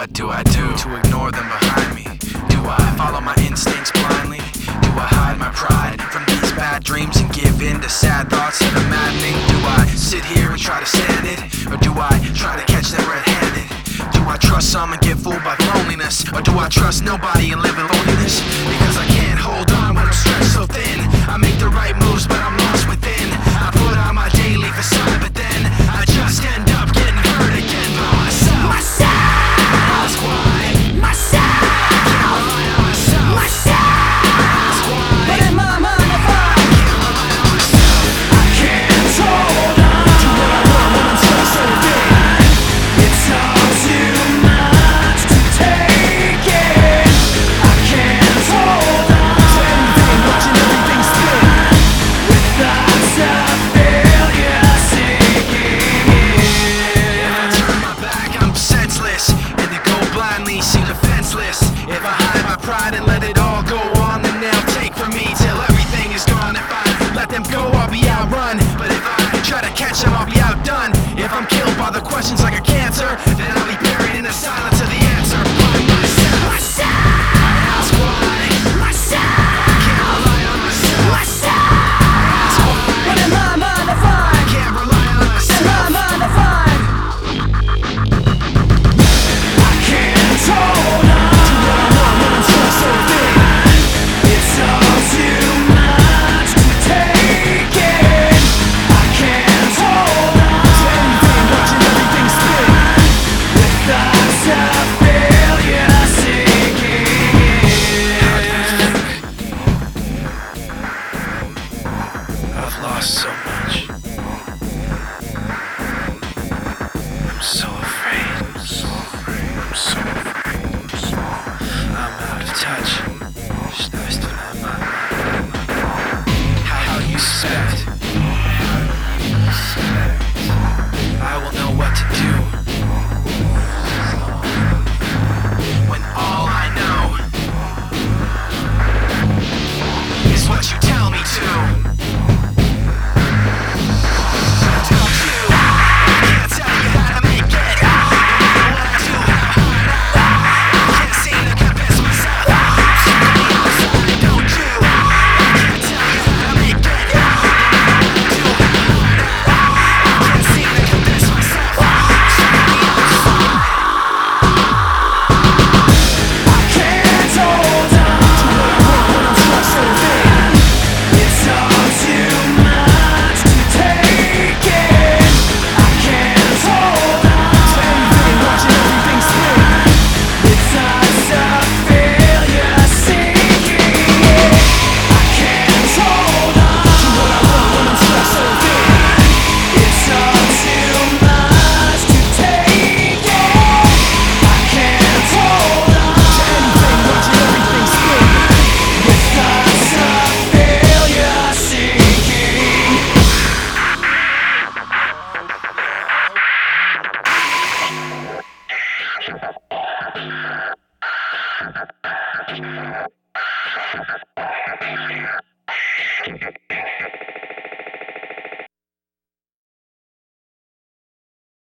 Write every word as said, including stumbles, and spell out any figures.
What do I do to ignore them behind me? Do I follow my instincts blindly? Do I hide my pride from these bad dreams and give in to sad thoughts that are maddening? Do I sit here and try to stand it? Or do I try to catch them red-handed? Do I trust some and get fooled by loneliness? Or do I trust nobody and live in loneliness? Because I can't hold on when I'm stretched so thin. I make the right moves but I'm lost within. I put on my daily facade but then I just end up getting hurt again by myself. Myself! Ask why. Myself! I can't rely on myself. Myself! Ask why. But in my mind if I can't rely on myself, I can't hold on to what I want when I'm stretched so thin. It's all too much to take in. I can't hold on to anything, watching everything spin. With thoughts of failure sinking in. If I turn my back, I'm senseless, and to go blindly seem defenseless. If I hide my pride and let it all go on, then they'll take from me till everything is gone. If I let them go, I'll be outrun. But if I try to catch them, I'll be outdone. If I'm killed by the questions like a cancer, then I'll be buried in the silence of the answer. By myself. Myself. I ask why. Myself. I can't rely on myself. Myself. I ask why. But in my mind I find I can't rely on myself. In my mind I find I can't hold on to what I want when I'm stretched so thin. It's all too much to take in. I can't hold on to anything, watching everything spin. With thoughts of failure sinking in. I've lost so much. I'm so afraid. I'm so afraid. I'm so afraid. I'm out of touch. How do you suspect? I will know what to do when all I know is what you tell me to. Don't you? I can't tell you how to make it. No matter what I do, how hard I can't seem to convince myself. Don't you? I can't tell you how to make it. No matter what I do, how hard I can't seem to convince myself. I can't hold on to what I want when I'm stretched so thin. It's all too much to take in. I can't hold on to anything, watching everything spin. With thoughts of failure sinking in. I can't hold on to what I want when I'm stretched so thin. It's all too much to take in. I can't hold on to anything, watching everything spin. With thoughts of failure sinking.